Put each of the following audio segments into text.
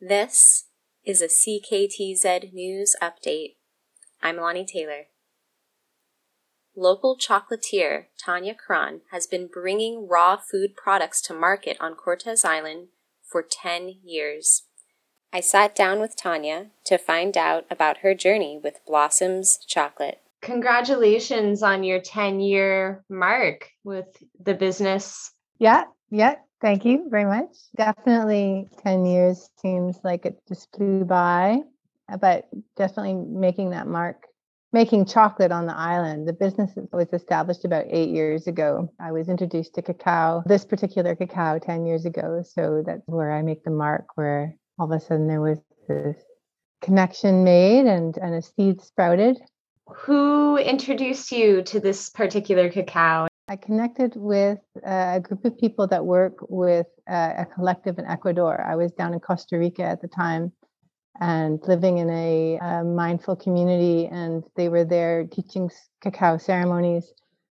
This is a CKTZ News Update. I'm Lonnie Taylor. Local chocolatier Tanya Cron has been bringing raw food products to market on Cortes Island for 10 years. I sat down with Tanya to find out about her journey with Blossoms Chocolate. Congratulations on your 10-year mark with the business. Yeah. Thank you very much. Definitely 10 years seems like it just flew by, but definitely making that mark, making chocolate on the island. The business was established about 8 years ago. I was introduced to cacao, this particular cacao 10 years ago. So that's where I make the mark, where all of a sudden there was this connection made and a seed sprouted. Who introduced you to this particular cacao? I connected with a group of people that work with a collective in Ecuador. I was down in Costa Rica at the time and living in a mindful community, and they were there teaching cacao ceremonies.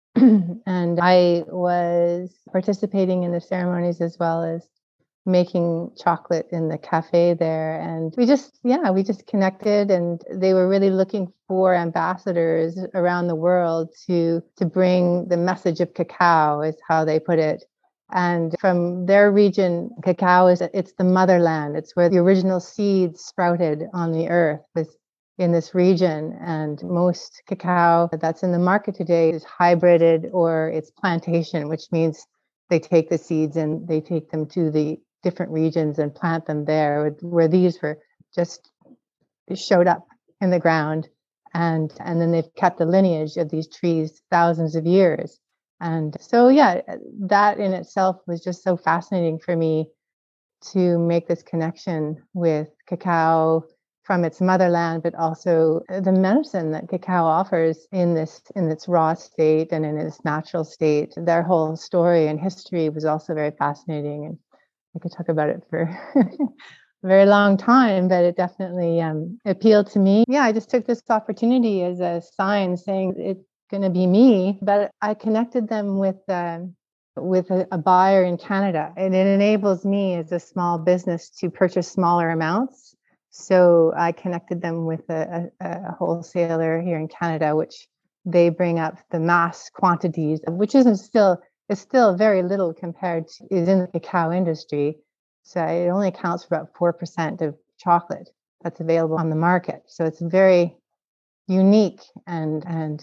And I was participating in the ceremonies as well as making chocolate in the cafe there, and we just connected, and they were really looking for ambassadors around the world to bring the message of cacao, is how they put it. And from their region, cacao it's the motherland. It's where the original seeds sprouted on the earth, was in this region. And most cacao that's in the market today is hybrided, or it's plantation, which means they take the seeds and they take them to the different regions and plant them there, where these were just showed up in the ground, and then they've kept the lineage of these trees thousands of years. And so that in itself was just so fascinating for me, to make this connection with cacao from its motherland, but also the medicine that cacao offers in its raw state and in its natural state. Their whole story and history was also very fascinating, and I could talk about it for a very long time, but it definitely appealed to me. Yeah, I just took this opportunity as a sign saying it's going to be me. But I connected them with a buyer in Canada, and it enables me as a small business to purchase smaller amounts. So I connected them with a wholesaler here in Canada, which they bring up the mass quantities, which is still very little compared to is in the cacao industry. So it only accounts for about 4% of chocolate that's available on the market. So it's very unique, and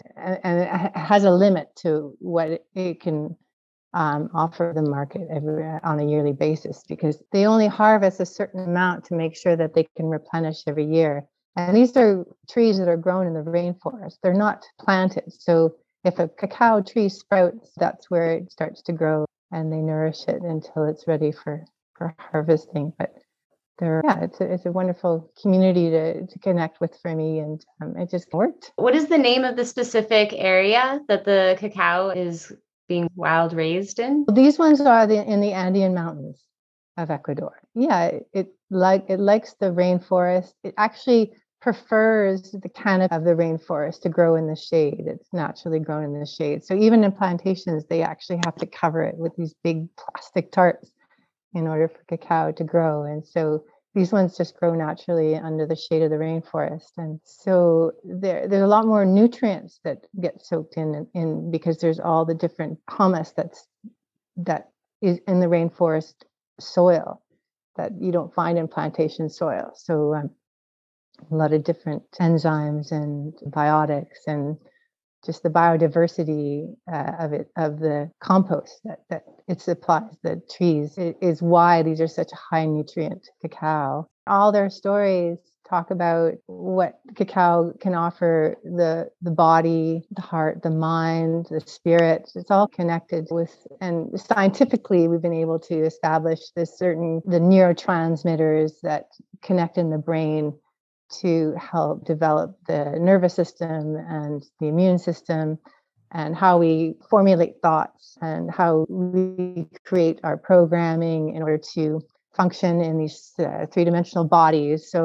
it has a limit to what it can offer the market on a yearly basis, because they only harvest a certain amount to make sure that they can replenish every year. And these are trees that are grown in the rainforest. They're not planted. So if a cacao tree sprouts, that's where it starts to grow, and they nourish it until it's ready for harvesting. But it's a wonderful community to connect with for me, and it just worked. What is the name of the specific area that the cacao is being wild raised in? These ones are in the Andean Mountains of Ecuador. Yeah, it likes the rainforest. It actually prefers the canopy of the rainforest to grow in the shade. It's naturally grown in the shade. So even in plantations, they actually have to cover it with these big plastic tarps in order for cacao to grow. And so these ones just grow naturally under the shade of the rainforest. And so there's a lot more nutrients that get soaked in because there's all the different humus that is in the rainforest soil that you don't find in plantation soil. So a lot of different enzymes and biotics, and just the biodiversity of the compost that it supplies the trees is why these are such a high nutrient cacao. All their stories talk about what cacao can offer the body, the heart, the mind, the spirit. It's all connected with, and scientifically we've been able to establish the neurotransmitters that connect in the brain to help develop the nervous system and the immune system, and how we formulate thoughts and how we create our programming in order to function in these three-dimensional bodies. So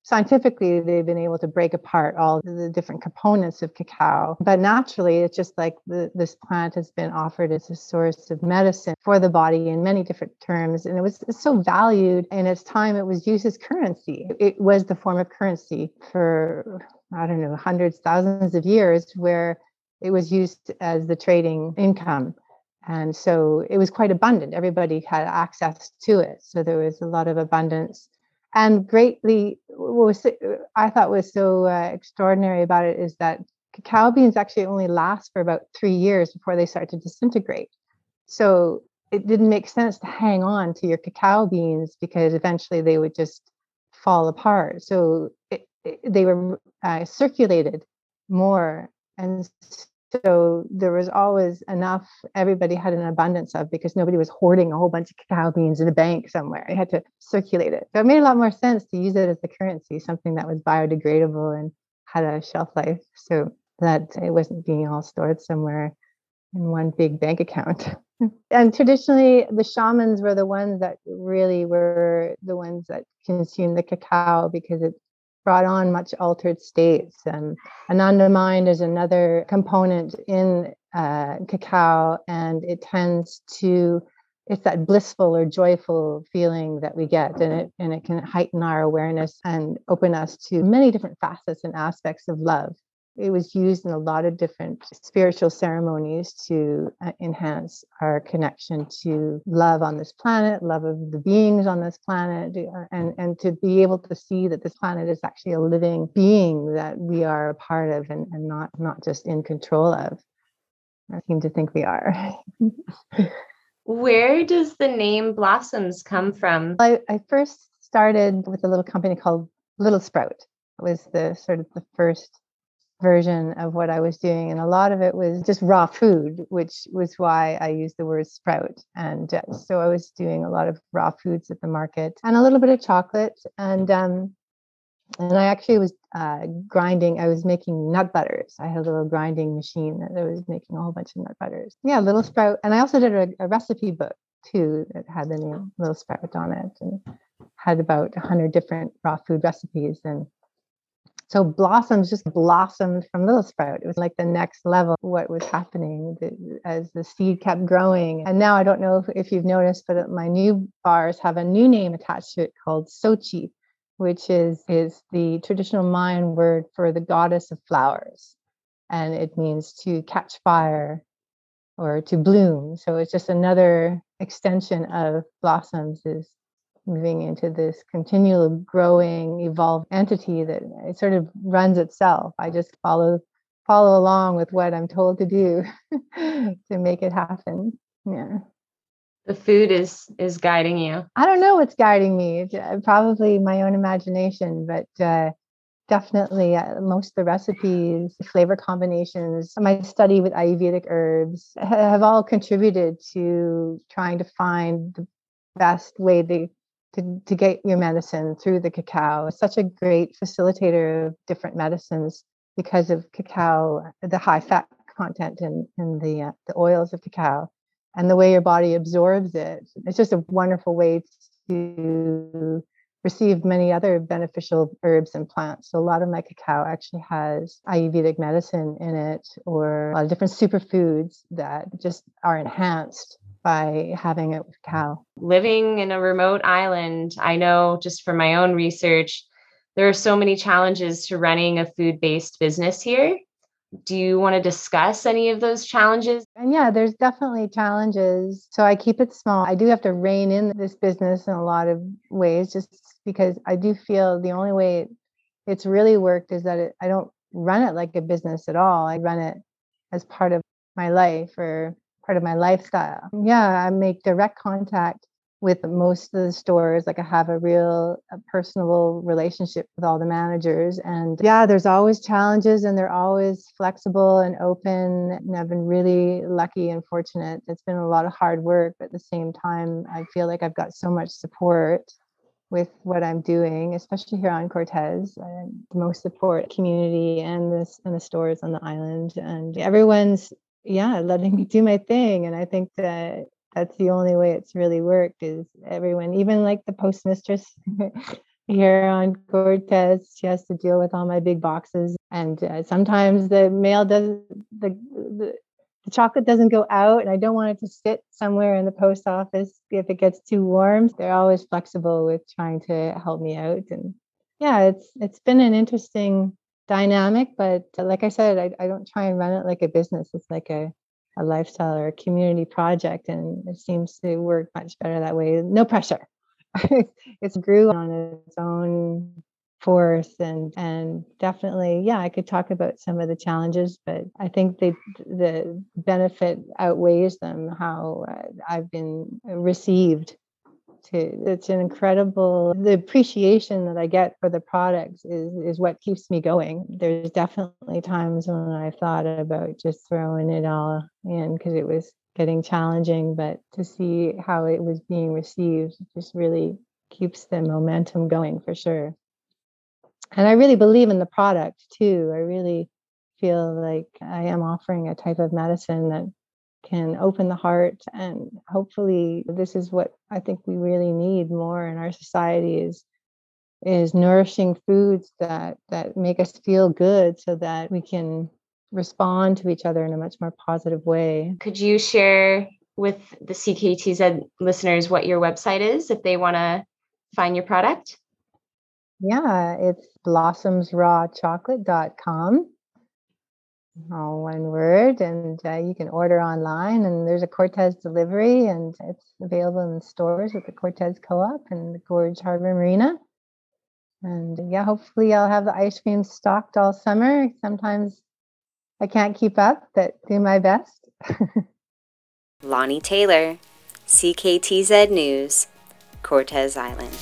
scientifically, they've been able to break apart all the different components of cacao. But naturally, it's just like this plant has been offered as a source of medicine for the body in many different terms. And it's so valued. In its time, it was used as currency. It was the form of currency for, I don't know, hundreds, thousands of years, where it was used as the trading income. And so it was quite abundant. Everybody had access to it. So there was a lot of abundance. And greatly, what I thought was so extraordinary about it is that cacao beans actually only last for about 3 years before they start to disintegrate. So it didn't make sense to hang on to your cacao beans because eventually they would just fall apart. So they were circulated more. And so there was always enough, everybody had an abundance of, because nobody was hoarding a whole bunch of cacao beans in a bank somewhere. They had to circulate it. So it made a lot more sense to use it as a currency, something that was biodegradable and had a shelf life, so that it wasn't being all stored somewhere in one big bank account. And traditionally, the shamans were the ones that really were the ones that consumed the cacao because it brought on much altered states. Ananda mind is another component in cacao, and it tends to, it's that blissful or joyful feeling that we get, and it can heighten our awareness and open us to many different facets and aspects of love. It was used in a lot of different spiritual ceremonies to enhance our connection to love on this planet, love of the beings on this planet, and to be able to see that this planet is actually a living being that we are a part of and not just in control of. I seem to think we are. Where does the name Blossoms come from? I first started with a little company called Little Sprout. It was the sort of the first version of what I was doing. And a lot of it was just raw food, which was why I used the word sprout. And so I was doing a lot of raw foods at the market and a little bit of chocolate. And I actually was grinding. I was making nut butters. I had a little grinding machine that I was making a whole bunch of nut butters. Yeah, Little Sprout. And I also did a recipe book too that had the name Little Sprout on it and had about 100 different raw food recipes. And so Blossoms just blossomed from Little Sprout. It was like the next level, what was happening as the seed kept growing. And now I don't know if you've noticed, but my new bars have a new name attached to it called Sochi, which is the traditional Mayan word for the goddess of flowers. And it means to catch fire or to bloom. So it's just another extension of Blossoms, is moving into this continual growing, evolved entity that it sort of runs itself. I just follow along with what I'm told to do to make it happen. Yeah. The food is guiding you. I don't know what's guiding me. Probably my own imagination, but definitely most of the recipes, flavor combinations, my study with Ayurvedic herbs have all contributed to trying to find the best way to get your medicine through the cacao. It's such a great facilitator of different medicines because of cacao, the high fat content in the oils of cacao, and the way your body absorbs it. It's just a wonderful way to receive many other beneficial herbs and plants. So a lot of my cacao actually has Ayurvedic medicine in it, or a lot of different superfoods that just are enhanced by having it with cacao. Living in a remote island, I know just from my own research, there are so many challenges to running a food-based business here. Do you want to discuss any of those challenges? And yeah, there's definitely challenges. So I keep it small. I do have to rein in this business in a lot of ways, just because I do feel the only way it's really worked is that I don't run it like a business at all. I run it as part of my life or part of my lifestyle. Yeah, I make direct contact with most of the stores. Like I have a personable relationship with all the managers. And yeah, there's always challenges and they're always flexible and open. And I've been really lucky and fortunate. It's been a lot of hard work, but at the same time, I feel like I've got so much support with what I'm doing, especially here on Cortes. Most support community and the stores on the island. And everyone's letting me do my thing. And I think that's the only way it's really worked, is everyone, even like the postmistress here on Cortez. She has to deal with all my big boxes, and sometimes the mail doesn't the chocolate doesn't go out, and I don't want it to sit somewhere in the post office if it gets too warm. They're always flexible with trying to help me out, and yeah, it's been an interesting dynamic. But like I said, I don't try and run it like a business. It's like a lifestyle or a community project, and it seems to work much better that way. No pressure. It's grew on its own force, and definitely, yeah, I could talk about some of the challenges, but I think the benefit outweighs them. How I've been received to it's an incredible the appreciation that I get for the products is what keeps me going. There's definitely times when I thought about just throwing it all in because it was getting challenging, but to see how it was being received just really keeps the momentum going for sure. And I really believe in the product too. I really feel like I am offering a type of medicine that can open the heart, and hopefully this is what I think we really need more in our society is nourishing foods that make us feel good so that we can respond to each other in a much more positive way. Could you share with the CKTZ listeners what your website is if they want to find your product? Yeah, it's blossomsrawchocolate.com. All one word, and you can order online, and there's a Cortez delivery, and it's available in stores with the Cortez Co-op and the Gorge Harbor Marina. And yeah, hopefully I'll have the ice cream stocked all summer. Sometimes I can't keep up, but do my best. Lonnie Taylor, CKTZ News, Cortez Island.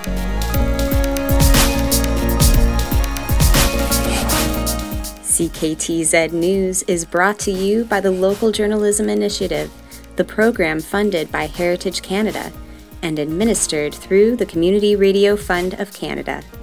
CKTZ News is brought to you by the Local Journalism Initiative, the program funded by Heritage Canada and administered through the Community Radio Fund of Canada.